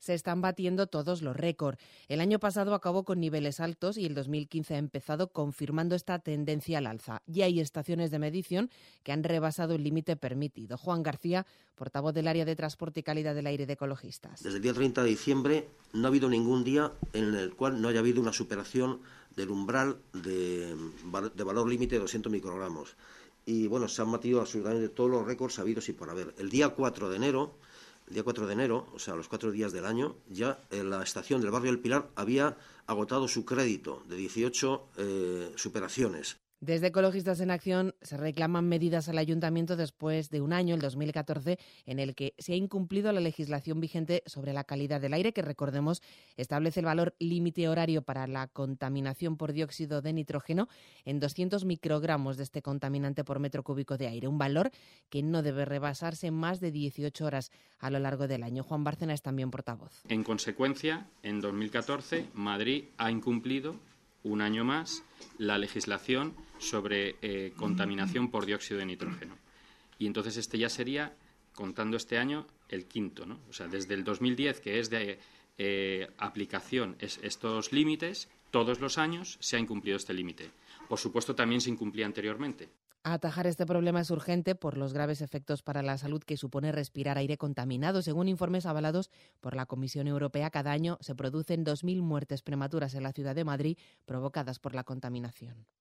se están batiendo todos los récords. El año pasado acabó con niveles altos y el 2015 ha empezado confirmando esta tendencia al alza. Ya hay estaciones de medición que han rebasado el límite permitido. Juan García, portavoz del área de transporte y calidad del aire de Ecologistas. Desde el día 30 de diciembre no ha habido ningún día en el cual no haya habido una superación del umbral de valor límite de 200 microgramos. Y bueno, se han batido absolutamente todos los récords habidos y por haber. El día 4 de enero, o sea, los 4 días del año, ya en la estación del barrio del Pilar había agotado su crédito de 18 superaciones. Desde Ecologistas en Acción se reclaman medidas al Ayuntamiento después de un año, el 2014, en el que se ha incumplido la legislación vigente sobre la calidad del aire, que, recordemos, establece el valor límite horario para la contaminación por dióxido de nitrógeno en 200 microgramos de este contaminante por metro cúbico de aire, un valor que no debe rebasarse más de 18 horas a lo largo del año. Juan Bárcena es también portavoz. En consecuencia, en 2014, Madrid ha incumplido un año más la legislación sobre contaminación por dióxido de nitrógeno. Y entonces este ya sería, contando este año, el quinto, ¿no? O sea, desde el 2010, que es de aplicación estos límites, todos los años se ha incumplido este límite. Por supuesto, también se incumplía anteriormente. Atajar este problema es urgente por los graves efectos para la salud que supone respirar aire contaminado. Según informes avalados por la Comisión Europea, cada año se producen 2.000 muertes prematuras en la ciudad de Madrid provocadas por la contaminación.